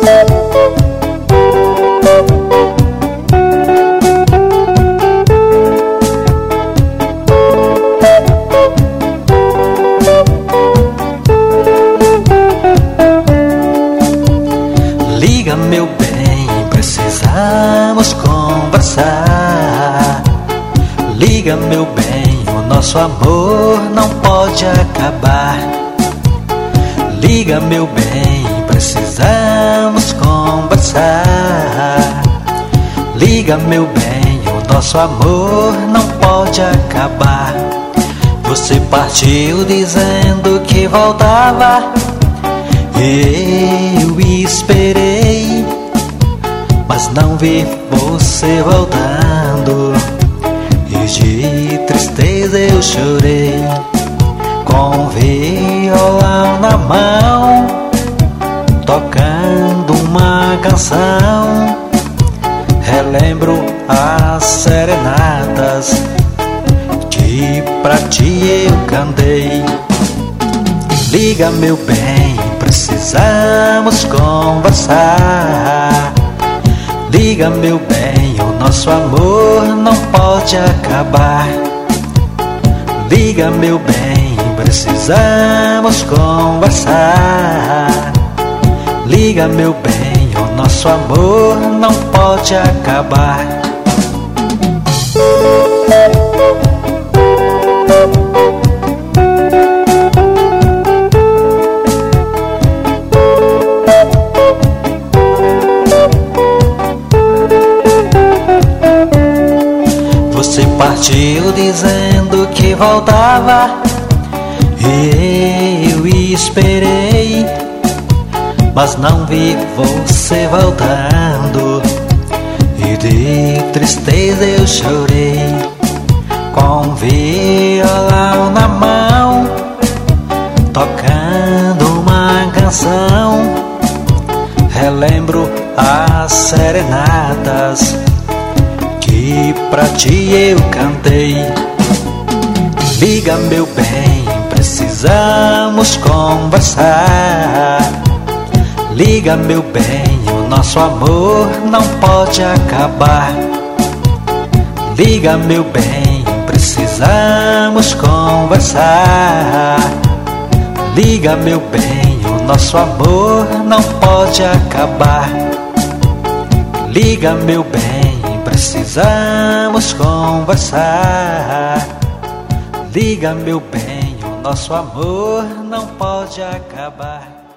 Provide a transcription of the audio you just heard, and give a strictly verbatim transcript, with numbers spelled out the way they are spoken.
Liga, meu bem, precisamos conversar. Liga, meu bem, o nosso amor não pode acabar. Liga, meu bem, precisamos conversar. Liga, meu bem, o nosso amor não pode acabar. Você partiu dizendo que voltava, eu esperei, mas não vi você voltando, e de tristeza eu chorei. Com violão na mão, tocando uma canção, relembro as serenatas que pra ti eu cantei. Liga, meu bem, precisamos conversar. Liga, meu bem, o nosso amor não pode acabar. Liga, meu bem, precisamos conversar. Liga, meu bem, o nosso amor não pode acabar. Você partiu dizendo que voltava, e eu esperei, mas não vi você voltando, e de tristeza eu chorei. Com violão na mão, tocando uma canção, relembro as serenatas que pra ti eu cantei. Liga, meu bem, precisamos conversar. Liga, meu bem, o nosso amor não pode acabar. Liga, meu bem, precisamos conversar. Liga, meu bem, o nosso amor não pode acabar. Liga, meu bem, precisamos conversar. Liga, meu bem, o nosso amor não pode acabar.